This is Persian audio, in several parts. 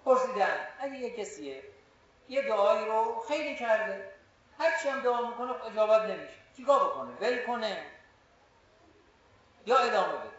پرسیدن اگه یه کسیه یه دعایی رو خیلی کرده، هرچی هم دعا میکنه اجابت نمیشه، چیکار بکنه؟ ول کنه یا ادامه بده؟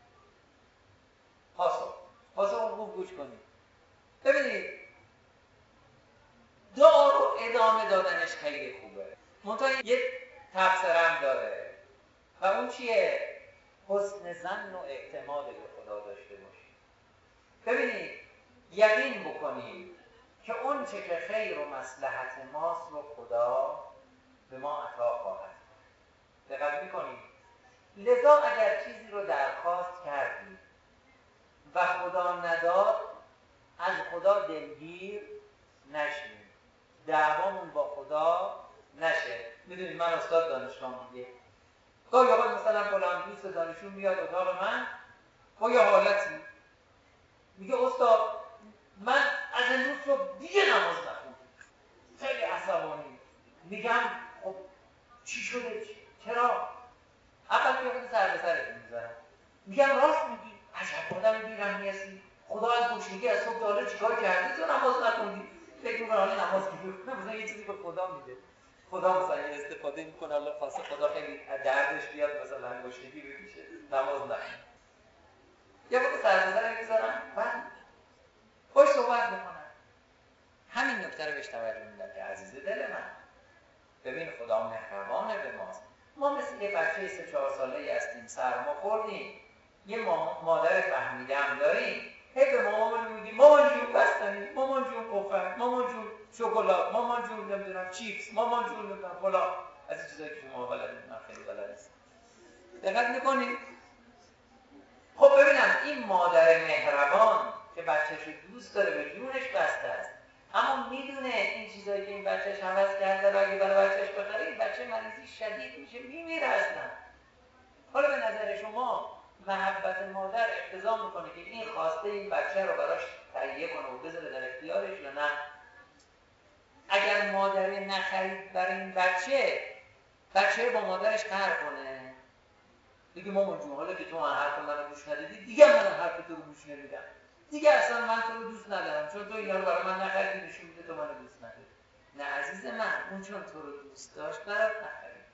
پاسخ خوب گوش کنید. ببینید دعا رو ادامه دادنش خیلی خوبه، منتها یه تبصره هم داره و اون چیه؟ حسن ظن و اعتماد به خدا داشته باشید. ببینید یقین بکنید که اون چه که خیر و مصلحت ماست رو خدا به ما عطا خواهد. دقت میکنید؟ لذا اگر چیزی رو درخواست کردید و خدا نداد، از خدا دلگیر نشید، دعوامون با خدا نشه. میدونید من استاد دانشگاه میگه گاهی اوقات مثلا فلان دوست دانشجو میاد اتاق من با یه حالتی میگه استاد من از امروز صبح دیگه نماز نخوندم، خیلی عصبانی. میگم خب چی شده؟ چرا؟ اول که خود سر به سرت میزنم، میگم راست میگی، عجب آدم بیرحمی هستی، خدا از گشنگی از صبح تا حالا چیکار کرده تو نماز نخوندی؟ فکر می‌کنه حالا نماز می‌خونه، مثلا یه چیزی به خدا میده، خدا مثلا استفاده میکنه، حالا خواسته خدا خیلی دردش بیاد مثلا گشنگی بکشه نماز نخونه. یا خود سر به سرت میزنم، بعد خوش صحبت میکنم. همین نکته رو بهش توجه میدم که عزیز دل من، ببین خدا مهربانه به ماست. ما مثل یه بچه 3-4 ساله‌ای هستیم، سرما خوردیم، یه مادر فهمیده هم داریم، هی به مامان میگیم مامان جون بستنی، مامان جون پفک، مامان جون شکلات، مامان جون نمیدونم چیپس، مامان جون نمیدونم فلان، از این چیزایی که شما بلدید من خیلی بلد نیستم. دقت میکنید؟ خب ببینم این مادر مهربان که بچه‌شو دوست داره، به جونش بسته است، اما میدونه این چیزایی که این بچه‌ش هوس کرده رو اگه برای بچه‌ش بخره این بچه مریضی شدید میشه، میمیره اصلا. حالا به نظر شما محبت مادر اقتضا میکنه که این خواسته این بچه رو براش تهیه کنه و بذاره در اختیارش یا نه؟ اگر مادر نخرید برای این بچه با مادرش قهر کنه، بگی مامان جون حالا که تو من حرف منو گوش ندادی، دیگه من حرف تو رو گوش نمیدم، دیگه اصلا من تو رو دوست ندارم، چون تو اینا رو برای من نخریدی، نشون میده تو منو دوست نداری. نه عزیز من، اون چون تو رو دوست داشت برات نخرید.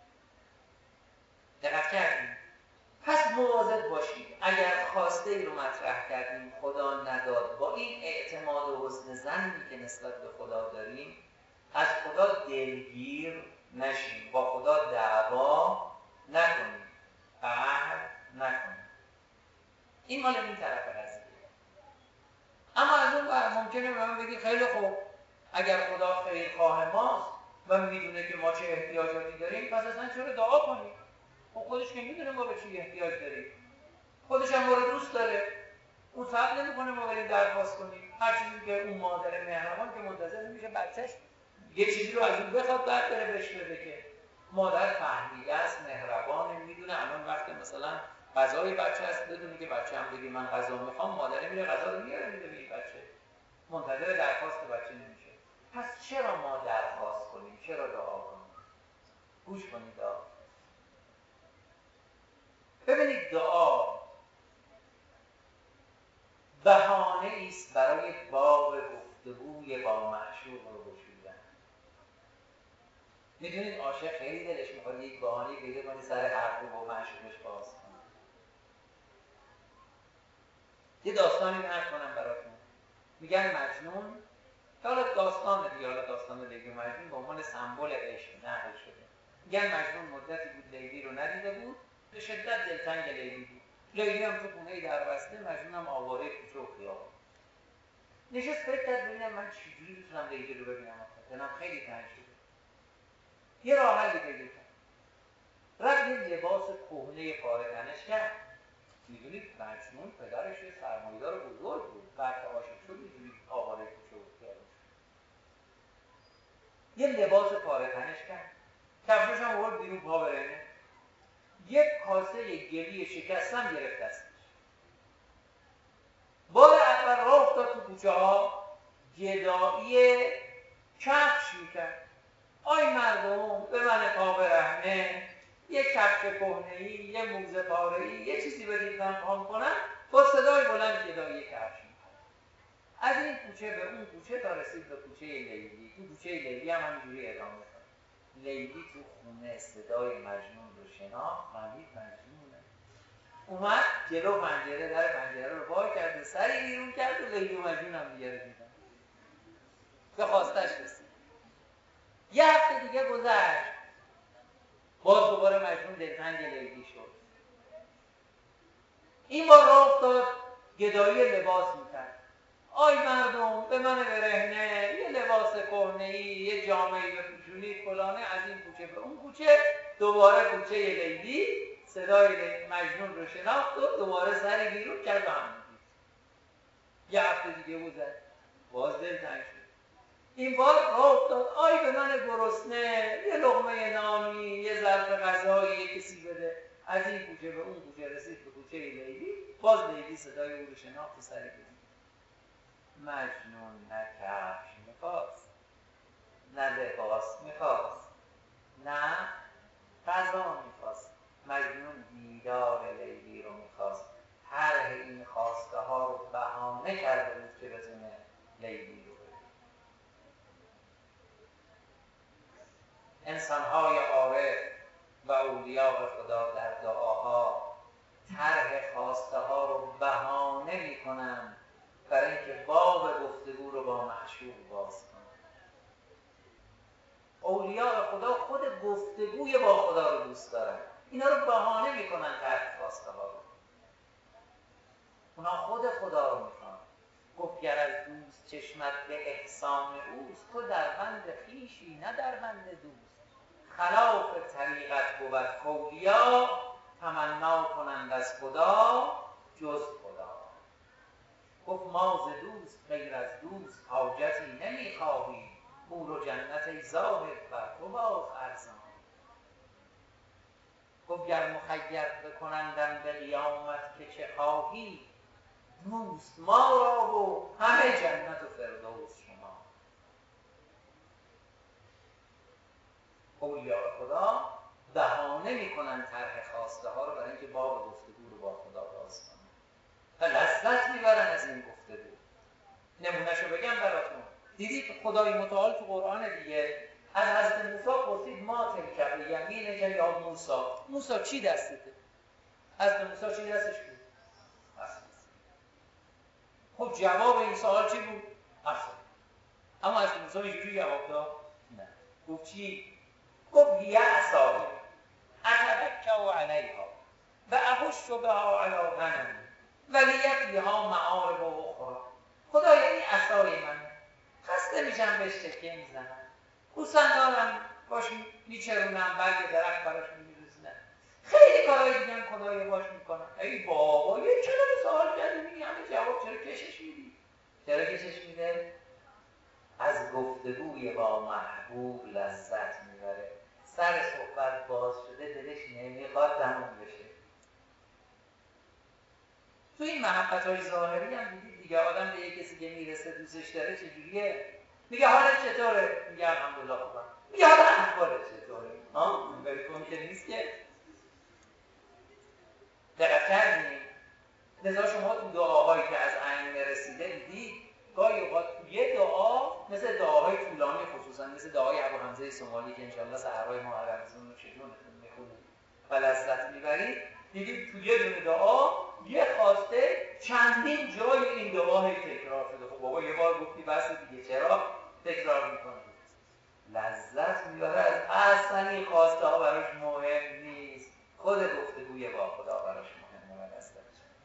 دقت کردیم؟ پس مواظب باشید اگر خواسته ای رو مطرح کردیم خدا نداد، با این اعتماد و حسن ظنی که نسبت به خدا داریم از خدا دلگیر نشیم، با خدا دعوا نکنیم، قهر نکنیم. این مال این طرف قضیه. اما از اون ور ممکنه به من بگی خیلی خوب، اگر خدا خیرخواه ماست و میدونه که ما چه احتیاجاتی داریم، پس اصلا چرا دعا کنیم؟ خب خودش که میدونه ما به چی احتیاج داریم، خودش هم ما رو دوست داره، اون صبر نمی‌کنه ما بریم درخواست کنیم. هر چیزی که اون مادر مهربان که منتظر نمیشه بچه‌ش یه چیزی رو از اون بخواد بعد بره بهش بده، که مادر فهمیده است، مهربانه، میدونه الان وقت مثلا غذای بچه است، بدونی که بچه هم بگه من غذا میخوام، مادر میره غذا رو میاره میده به این بچه، منتظر درخواست بچه نمیشه. پس چرا ما درخواست کنیم؟ چرا دعا کنیم؟ گوش کنید دعا. ببینید دعا بهانه است برای باب گفتگوی با معشوق رو گشودن. میدونید عاشق خیلی دلش میخواد یک بهانه پیدا کنه سر حرف رو با معشوقش باز کنه. یه داستانی نقل کنم براتون. میگن مجنون، حالا داستان دیگه، حالا داستان لیلی و مجنون به عنوان سمبل عشق نقل شده. میگن مجنون مدتی بود لیلی رو ندیده بود، به شدت دلتنگ لیلی بود. لیلی هم تو خونه‌ای در بسته، مجنون هم آواره کوچه و خیابون. نشست فکر کرد ببینم من چجوری میتونم لیلی رو ببینم، دلم خیلی تنگ شده. یه راه حلی پیدا کرد. رفت یه لباس کهنه پاره تنش کرد. میدونید مجنون پدرش یه سرمایه‌دار بزرگ بود، بعد که عاشق شد اینجوری آواره کوچه و خیابون. یه لباس پاره تنش کرد، کفشش هم آورد بیرون پا برهنه، یک کاسه گلی شکستم گرفت دستش. بار اول راه افتاد تو کوچه ها، گدایی کفش میکرد. آی مردم به من پا برهنه، یه کفش کهنه‌ای، یه موزه پاره‌ای، یه چیزی بدید من پام کنم. با صدای بلند گدایی کفش میکرد. از این کوچه به اون کوچه تا رسید به کوچه لیلی. تو کوچه لیلی هم همینجوری ادامه داد. لیلی تو خونه صدای مجنون رو شناخت، فهمید مجنونه. اومد جلو پنجره، در پنجره رو وا کرد و سری بیرون کرد و لیلی و مجنون هم دیگه رو دیدن. به خواستش رسید. یه هفته دیگه گذشت، باز دوباره مجنون دلتنگ لیلی شد. این بار راه افتاد گدایی لباس میکرد. آی مردم به من برهنه یه لباس کهنه‌ای، یه جامعه بپوشونید فلانه. از این کوچه به اون کوچه، دوباره کوچه لیلی، صدای مجنون رو شناخت و دوباره سری بیرون کرد و همون دید. یه هفته دیگه گذشت، باز دلتنگ شد. این بار راه افتاد، آی به من گرسنه یه لقمه نانی، یه ظرف غذایی، یه کسی بده. از این کوچه به اون کوچه رسید به کوچه لیلی، باز لیلی صدای او رو شناخت و سری بیرون. مجنون نه کفش میخواست، نه لباس میخواست، نه غذا میخواست. مجنون دیدار لیلی رو میخواست. طرح این خواسته ها رو بهانه کرده بود که بتونه لیلی رو ببینه. انسان‌های عارف و اولیاء خدا در دعاها طرح خواسته ها رو بهانه میکنن برای اینکه باب گفتگو رو با معشوق باز کنن. اولیاء خدا خود گفتگوی با خدا رو دوست دارن، اینا رو بهانه میکنن طرح خواسته ها رو. اونا خود خدا رو میخوان. گفت گر از دوست چشمت به احسان اوست، تو در بند خویشی نه در بند دوست. خلاف طریقت بود کاولیا، تمنا کنند از خدا جز خدا. گفت ما ز دوست غیر از دوست حاجتی نمیخواهیم، نور و جنت ای زاهد بر تو باز ارزان. گفت گر مخیر بکنندم به قیامت که چه خواهی، دوست ما را و همه جنت و فردوس شما. اولیاء خدا بهانه میکنن طرح خواسته ها رو برای اینکه باب گفتگو رو با خدا باز کنن و لذت میبرن از این گفتگو. نمونهشو بگم براتون. دیدید خدای متعال تو قرآن دیگه از حضرت موسی پرسید ما تلک بیمینک یا موسی، موسی چی دستته؟ حضرت موسی چی دستش بود؟ عصا. خب جواب این سوال چی بود؟ عصا. اما حضرت موسی اینجوری جواب داد؟ نه. گفت چی؟ گفت هی عصای اتوکل علیها و احش بها علی غنمی ولی ها معارب و اخرى. خدایا این عصای من، خسته میشم بهش تکیه میزنم، کوسن دارم باش میچرونم، برگ درخت براش میریزنم، خیلی کارهای دیگه هم خدایا باش میکنم. ای بابا یه چرا سوال کردی میگی همه جواب چرا کشش میدی؟ چرا کشش میده؟ از گفتگوی با محبوب لذت میبره. سر صحبت باز شده دلش نمیخواد تموم بشه. تو این محبت‌های ظاهری هم دیدید دیگه، آدم به یک کسی که میرسه دوستش داره چجوریه؟ میگه حالت چطوره؟ میگه الحمدلله خوبم. میگه حالا احوالت چطوره؟ بلکن که نیست که. دقت کردیم؟ لذا شما تو دعاهایی که از عین رسیده دیدید گاهی اوقات یه دعا مثل دعاهای طولانی، خصوصا مثل دعای ابوحمزه سومالی که انشالله سحرهای محرم‌زون رو چجونتون میخونید و لذت میبرید، دیدید تو یه دونه دعا یه خواسته چندین جای این دعا تکرار شده. خب بابا یه بار گفتی بس دیگه چرا تکرار میکنید؟ لذت میبره. از اصلا خواسته ها براش مهم نیست، خود گفتگوی با خدا براش مهمه و لذت.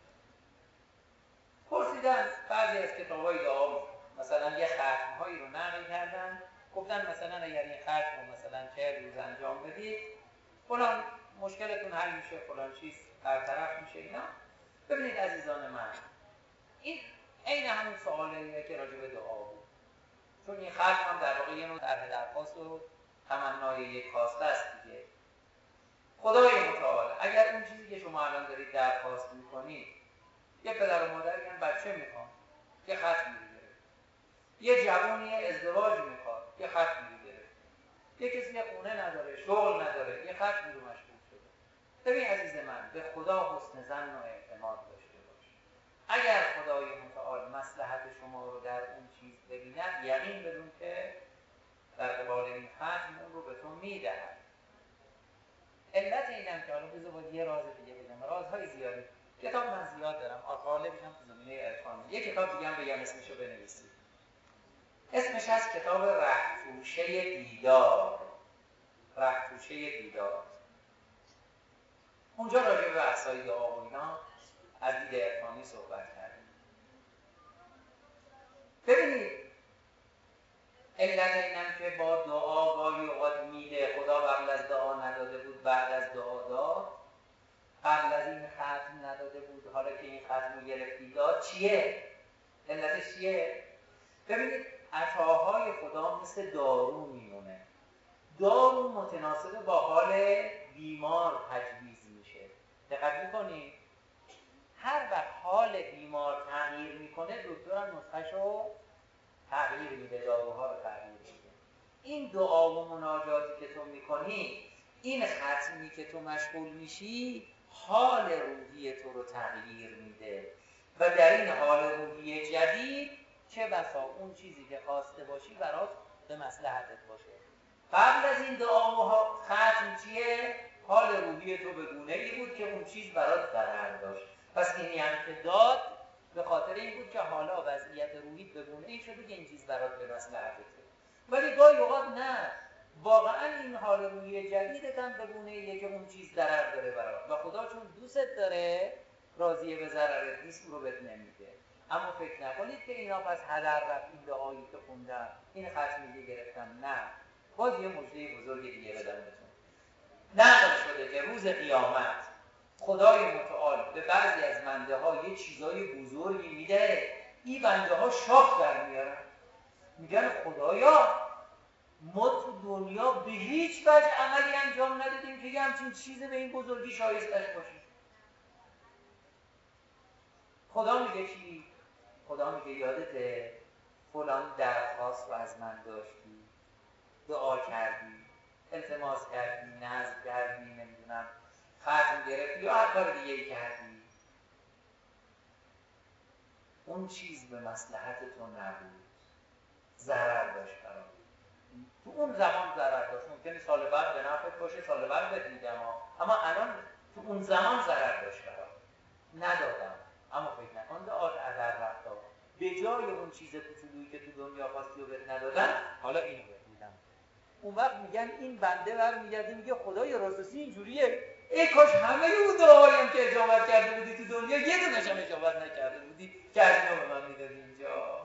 پرسیدن بعضی از کتابای دعا مثلا یه ختم‌هایی رو نقل کردن، گفتن مثلا اگر این ختم رو مثلا 40 روز انجام بدید فلان مشکلتون حل میشه، فلان چیز برطرف میشه. اینا ببینید عزیزان من، این عین همون سوالیه که راجع به دعا بود، چون این ختم هم در واقع یه نوع طرح درخواست و تمنای یک خواسته است دیگه. خدای متعال اگر اون چیزی که شما الان دارید درخواست میکنید، یه پدر و مادری هم بچه میخوان، یه ختم میگیره، یه جوانی ازدواج میخواد، یه ختم میگیره، یه کسی یه خونه نداره، شغل نداره، یه ختم رو مشغول شده. ببین عزیز من، به خدا حسن ظن و اعتماد داشته باش. اگر خدای متعال مصلحت شما رو در اون میبیند یقین بدون که در قبال این ختم اون رو به تو میدهد. علت اینم که حالا بذار باید یه راز دیگه بگم، رازهای زیادی کتاب من زیاد دارم، غالبش هم تو زمینه عرفان. یه کتاب دیگه هم بگم اسمشو بنویسید، اسمش هست کتاب رهپوشه دیدار. رهپوشه دیدار. اونجا راجع به بحث‌های دعا و اینا از دید عرفانی صحبت کردیم. ببینید علت اینم که با دعا گاهی اوقات میده، خدا قبل از دعا نداده بود، بعد از دعا داد، قبل از این ختم نداده بود، حالا که این ختم رو گرفتی داد، چیه؟ علتش چیه؟ ببینید عطاهای خدا مثل دارو میمونه. دارو متناسب با حال بیمار تجویز میشه. دقت میکنید؟ هر وقت حال بیمار تغییر میکنه دکتر هم نسخه‌شو تغییر میده، داروها رو تغییر میده. این دعا و مناجاتی که تو میکنی، این ختمی که تو مشغول میشی، حال روحی تو رو تغییر میده و در این حال روحی جدید چه بسا اون چیزی که خواسته باشی برات به مصلحتت باشه. قبل از این دعا و ختم چیه؟ حال روحی تو به گونه‌ای بود که اون چیز برات ضرر داشت. پس این یعنی که داد به خاطر این بود که حالا وضعیت روحیت به گونه‌ای شده که این چیز برات به مصلحتته. ولی گاهی اوقات نه، واقعا این حال روحی جدیدت هم به گونه‌ایه که اون چیز ضرر داره برات و خدا چون دوستت داره راضیه به ضررت نیست، اون رو بهت نمیده. اما فکر نکنید که اینا پس هدر رفت این دعایی که خوندم، این ختمیه گرفتم. نه، باز یه مژده بزرگ دیگه بدم بهتون. نقل شده که روز قیامت خدای متعال به بعضی از بنده ها یه چیزای بزرگی میده، این بنده ها شاخ در میارن، میگن خدایا ما تو دنیا به هیچ وجه عملی انجام ندادیم که یه همچین چیز به این بزرگی شایستش باشیم. خدا میگه چی؟ خدا میگه یادته فلان درخواست رو از من داشتی، دعا کردی، التماس کردی، نذر کردی، نمیدونم ختم گرفتی یا هر کار دیگه ای کردی، اون چیز به مصلحت تو نبود، ضرر داشت برات. تو اون زمان ضرر داشت، ممکنه سال بعد به نفعت باشه، سال بعد بهت میدم، اما الان تو اون زمان ضرر داشت برات، ندادم. اما فکر نکن دعات هدر رفت، به جای اون چیز کوچولویی که تو دنیا خواستی و بهت ندادن، حالا اینو بهت میدم. اون وقت میگن این بنده برمیگرده میگه خدای راستی اینجوریه، ای کاش همه اون دعاییم که اجابت کرده بودی تو دنیا یه دونش هم اجابت نکرده بودی که از اینو به من میدادی اینجا.